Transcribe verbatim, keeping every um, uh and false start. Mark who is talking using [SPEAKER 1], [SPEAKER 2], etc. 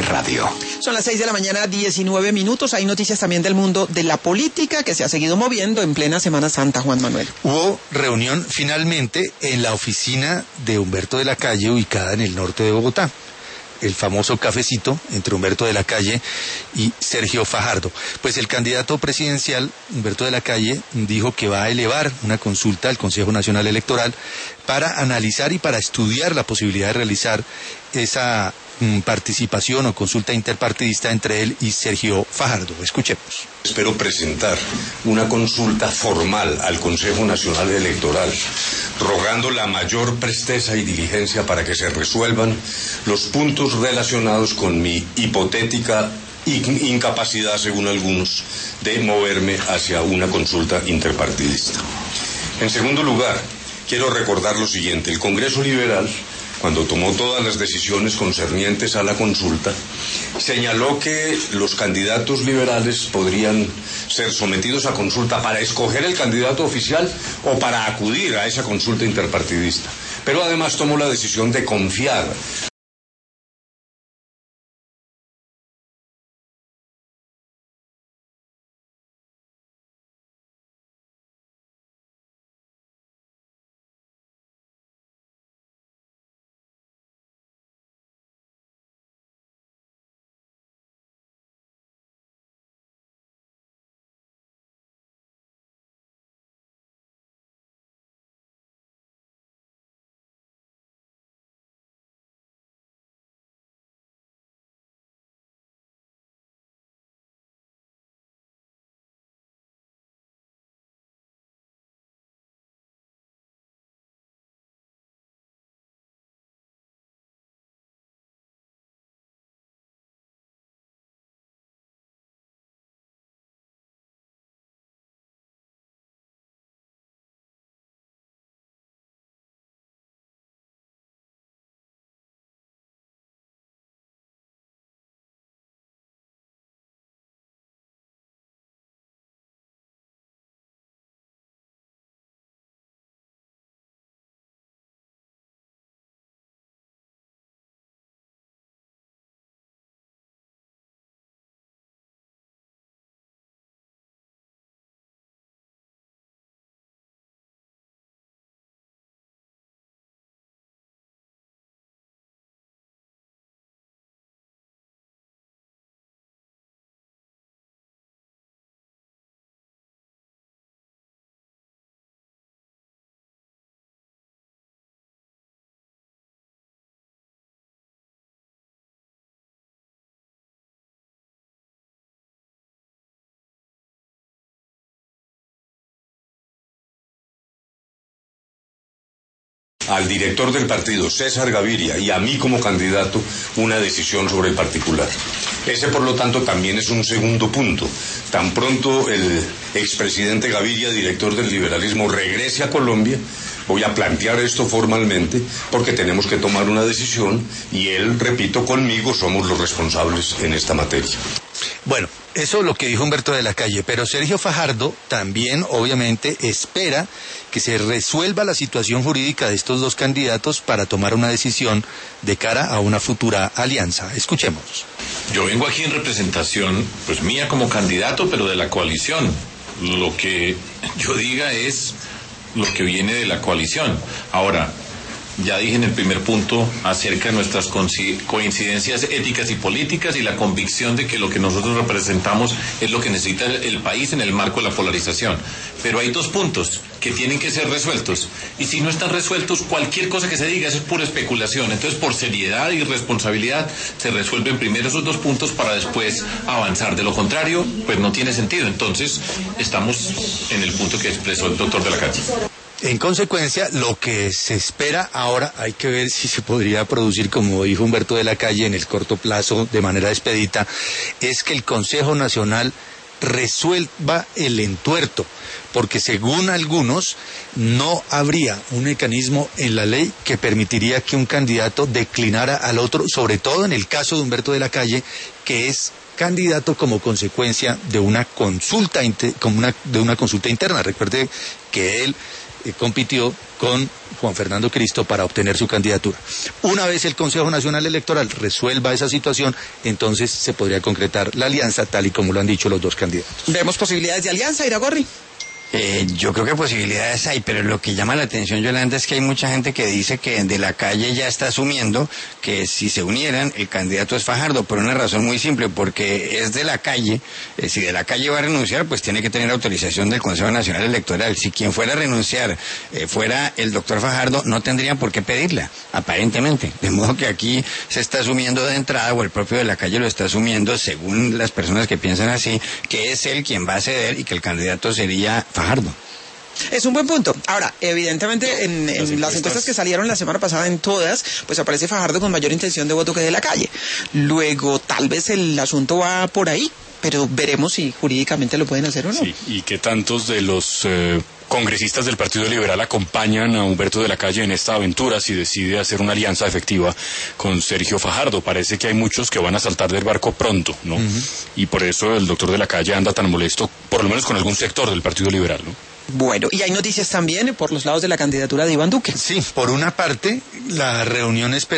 [SPEAKER 1] Radio.
[SPEAKER 2] Son las seis de la mañana, diecinueve minutos. Hay noticias también del mundo de la política que se ha seguido moviendo en plena Semana Santa, Juan Manuel.
[SPEAKER 3] Hubo reunión finalmente en la oficina de Humberto de la Calle, ubicada en el norte de Bogotá. El famoso cafecito entre Humberto de la Calle y Sergio Fajardo. Pues el candidato presidencial, Humberto de la Calle, dijo que va a elevar una consulta al Consejo Nacional Electoral para analizar y para estudiar la posibilidad de realizar esa mm, participación o consulta interpartidista entre él y Sergio Fajardo. Escuchemos.
[SPEAKER 4] Espero presentar una consulta formal al Consejo Nacional Electoral, rogando la mayor presteza y diligencia para que se resuelvan los puntos relacionados con mi hipotética incapacidad, según algunos, de moverme hacia una consulta interpartidista. En segundo lugar, quiero recordar lo siguiente: el Congreso Liberal, cuando tomó todas las decisiones concernientes a la consulta, señaló que los candidatos liberales podrían ser sometidos a consulta para escoger el candidato oficial o para acudir a esa consulta interpartidista. Pero además tomó la decisión de confiar al director del partido, César Gaviria, y a mí como candidato, una decisión sobre el particular. Ese, por lo tanto, también es un segundo punto. Tan pronto el expresidente Gaviria, director del liberalismo, regrese a Colombia, voy a plantear esto formalmente, porque tenemos que tomar una decisión, y él, repito, conmigo somos los responsables en esta materia.
[SPEAKER 3] Bueno, eso es lo que dijo Humberto de la Calle, pero Sergio Fajardo también, obviamente, espera que se resuelva la situación jurídica de estos dos candidatos para tomar una decisión de cara a una futura alianza. Escuchemos.
[SPEAKER 5] Yo vengo aquí en representación, pues mía como candidato, pero de la coalición. Lo que yo diga es lo que viene de la coalición. Ahora, ya dije en el primer punto acerca de nuestras coincidencias éticas y políticas y la convicción de que lo que nosotros representamos es lo que necesita el país en el marco de la polarización. Pero hay dos puntos que tienen que ser resueltos. Y si no están resueltos, cualquier cosa que se diga, eso es pura especulación. Entonces, por seriedad y responsabilidad, se resuelven primero esos dos puntos para después avanzar. De lo contrario, pues no tiene sentido. Entonces, estamos en el punto que expresó el doctor de la Calle.
[SPEAKER 3] En consecuencia, lo que se espera ahora, hay que ver si se podría producir, como dijo Humberto de la Calle, en el corto plazo, de manera expedita, es que el Consejo Nacional resuelva el entuerto, porque según algunos no habría un mecanismo en la ley que permitiría que un candidato declinara al otro, sobre todo en el caso de Humberto de la Calle, que es candidato como consecuencia de una consulta como una, de una consulta interna. Recuerde que él eh, compitió con Juan Fernando Cristo para obtener su candidatura. Una vez el Consejo Nacional Electoral resuelva esa situación, entonces se podría concretar la alianza tal y como lo han dicho los dos candidatos.
[SPEAKER 2] ¿Vemos posibilidades de alianza, Iragorri?
[SPEAKER 1] Eh, yo creo que posibilidades hay, pero lo que llama la atención, Yolanda, es que hay mucha gente que dice que de la calle ya está asumiendo que si se unieran, el candidato es Fajardo, por una razón muy simple, porque es de la calle. Eh, si de la calle va a renunciar, pues tiene que tener autorización del Consejo Nacional Electoral. Si quien fuera a renunciar eh, fuera el doctor Fajardo, no tendría por qué pedirla, aparentemente. De modo que aquí se está asumiendo de entrada, o el propio de la calle lo está asumiendo, según las personas que piensan así, que es él quien va a ceder y que el candidato sería Fajardo.
[SPEAKER 2] Es un buen punto. Ahora, evidentemente, en, en las, las encuestas que salieron la semana pasada, en todas, pues aparece Fajardo con mayor intención de voto que de la calle. Luego, tal vez el asunto va por ahí, pero veremos si jurídicamente lo pueden hacer o no.
[SPEAKER 6] Sí, y que tantos de los eh, congresistas del Partido Liberal acompañan a Humberto de la Calle en esta aventura si decide hacer una alianza efectiva con Sergio Fajardo. Parece que hay muchos que van a saltar del barco pronto, ¿no? Uh-huh. Y por eso el doctor de la Calle anda tan molesto, por lo menos con algún sector del Partido Liberal, ¿no?
[SPEAKER 2] Bueno, y hay noticias también por los lados de la candidatura de Iván Duque.
[SPEAKER 3] Sí, por una parte, la reunión especial